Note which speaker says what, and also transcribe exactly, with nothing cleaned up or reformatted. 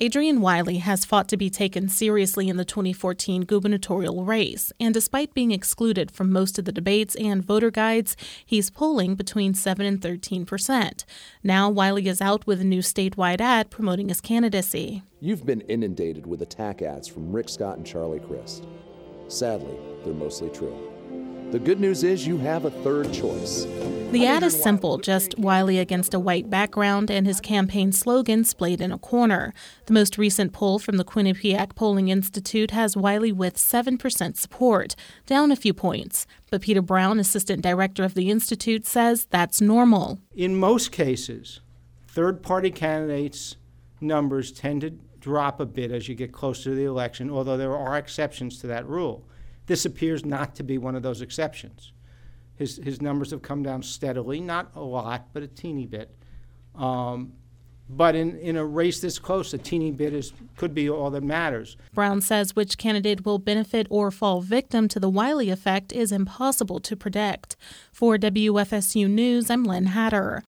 Speaker 1: Adrian Wiley has fought to be taken seriously in the twenty fourteen gubernatorial race, and despite being excluded from most of the debates and voter guides, he's polling between seven and thirteen percent. Now Wiley is out with a new statewide ad promoting his candidacy.
Speaker 2: You've been inundated with attack ads from Rick Scott and Charlie Crist. Sadly, they're mostly true. The good news is you have a third choice.
Speaker 1: The ad is simple, just Wiley against a white background and his campaign slogan splayed in a corner. The most recent poll from the Quinnipiac Polling Institute has Wiley with seven percent support, down a few points. But Peter Brown, assistant director of the Institute, says that's normal.
Speaker 3: In most cases, third-party candidates' numbers tend to drop a bit as you get closer to the election, although there are exceptions to that rule. This appears not to be one of those exceptions. His his numbers have come down steadily, not a lot, but a teeny bit. Um, but in, in a race this close, a teeny bit is could be all that matters.
Speaker 1: Brown says which candidate will benefit or fall victim to the Wiley effect is impossible to predict. For W F S U News, I'm Lynn Hatter.